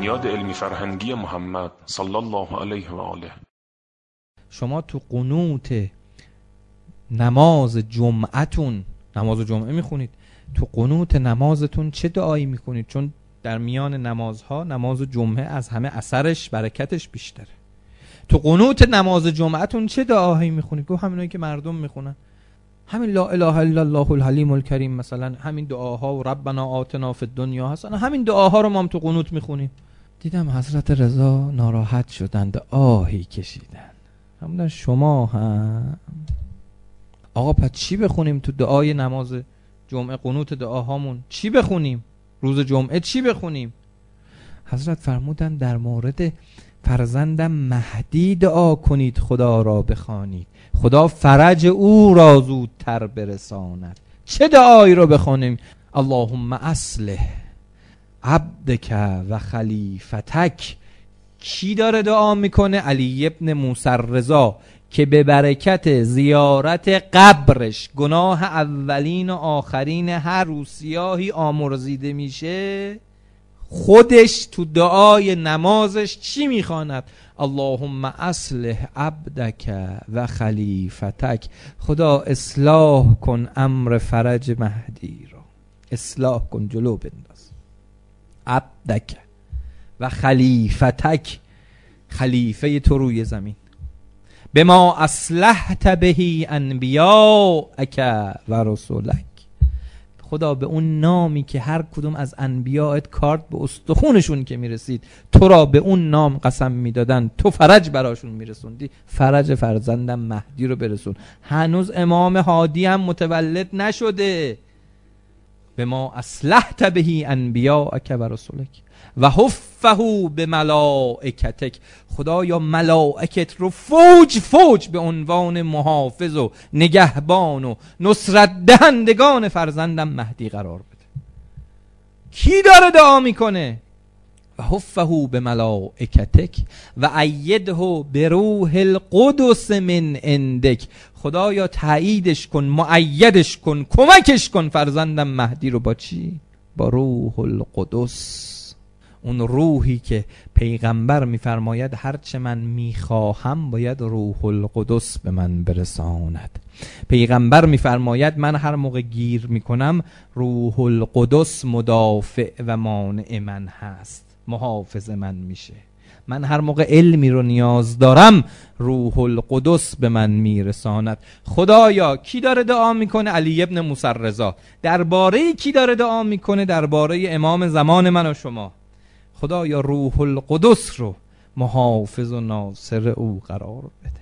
بنیاد علمی فرهنگی محمد صلی الله علیه و آله. شما تو قنوت نماز جمعتون، نماز جمعه میخونید، تو قنوت نمازتون چه دعایی میکنید؟ چون در میان نمازها نماز جمعه از همه اثرش برکتش بیشتره. تو قنوت نماز جمعتون چه دعاهایی میخونید؟ گفت همینایی که مردم میخونن، همین لا اله الا الله الحلیم الکریم مثلا، همین دعاها و ربنا آتنا فی الدنیا حسنه، همین دعاها رو ما هم تو قنوت میخونیم. دیدم حضرت رضا ناراحت شدند، آهی کشیدن. همون شما هم آقا پس چی بخونیم تو دعای نماز جمعه؟ قنوت دعاهامون چی بخونیم؟ روز جمعه چی بخونیم؟ حضرت فرمودن در مورد فرزندم مهدی دعا کنید، خدا را بخوانید، خدا فرج او را زودتر برساند. چه دعایی رو بخونیم؟ اللهم اصلح عبدک و خلیفتک. کی داره دعا میکنه؟ علی ابن موسی رضا که به برکت زیارت قبرش گناه اولین و آخرین هر روسیاهی آمرزیده میشه. خودش تو دعای نمازش چی میخواند؟ اللهم اصلح عبدک و خلیفتک. خدا اصلاح کن امر فرج مهدی را، اصلاح کن، جلو بنداز. عبدک و خلیفتک، خلیفه تو روی زمین. بما اصلحت بهی انبیاءک و رسولک. خدا به اون نامی که هر کدوم از انبیاءت کارت به استخونشون که میرسید تو را به اون نام قسم میدادن، تو فرج براشون میرسوندی، فرج فرزندم مهدی رو برسون. هنوز امام هادی هم متولد نشده. به ما اصلحت بهی انبیاءک و رسولک و حفه به ملائکتک. خدایا ملائکت رو فوج فوج به عنوان محافظ و نگهبان و نصرت دهندگان فرزندم مهدی قرار بده. کی داره دعا میکنه؟ و حفه به ملائکتک و ایده به روح القدس من عندک. خدایا تاییدش کن، مؤیدش کن، کمکش کن فرزندم مهدی رو. با چی؟ با روح القدس. اون روحی که پیغمبر میفرماید هرچه من میخواهم باید روح القدس به من برساند. پیغمبر میفرماید من هر موقع گیر میکنم روح القدس مدافع و مانع من هست، محافظ من میشه. من هر موقع علمی رو نیاز دارم روح القدس به من میرساند. خدایا کی داره دعا میکنه؟ علی ابن موسی رضا. درباره کی داره دعا میکنه؟ درباره امام زمان من و شما. خدایا روح القدس رو محافظ و ناصر او قرار بده.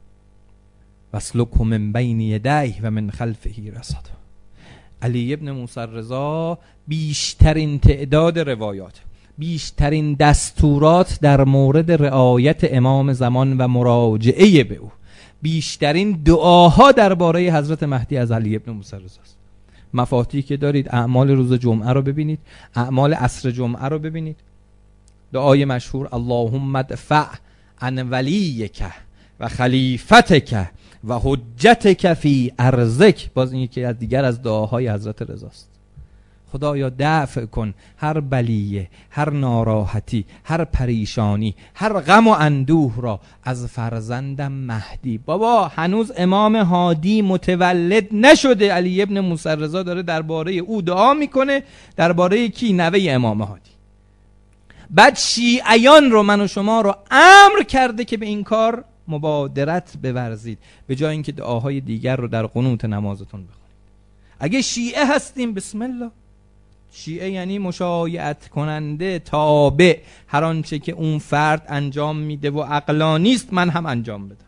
واسلک من بین یدیه و من خلفه رصدا. علی ابن موسی رضا بیشترین تعداد روایات، بیشترین دستورات در مورد رعایت امام زمان و مراجعه به او، بیشترین دعاها درباره حضرت مهدی از علی ابن موسی رضا است. مفاتیحی که دارید، اعمال روز جمعه رو ببینید، اعمال عصر جمعه رو ببینید. دعای مشهور اللهم ادفع عن ولیک و خلیفتک و حجتک فی ارضک. باز این یکی از دیگر از دعاهای حضرت رضاست. خدایا دفع کن هر بلیه، هر ناراحتی، هر پریشانی، هر غم و اندوه را از فرزندم مهدی. بابا هنوز امام هادی متولد نشده، علی ابن موسی رضا داره درباره او دعا میکنه. درباره کی؟ نوه امام هادی. بعد شیعیان رو، من و شما رو امر کرده که به این کار مبادرت بورزید، به جای اینکه دعاهای دیگر رو در قنوت نمازتون بخونید. اگه شیعه هستیم بسم الله. شیعه یعنی مشایعت کننده، تابع، هر آنچه که اون فرد انجام میده و عقلانی است من هم انجام بدم.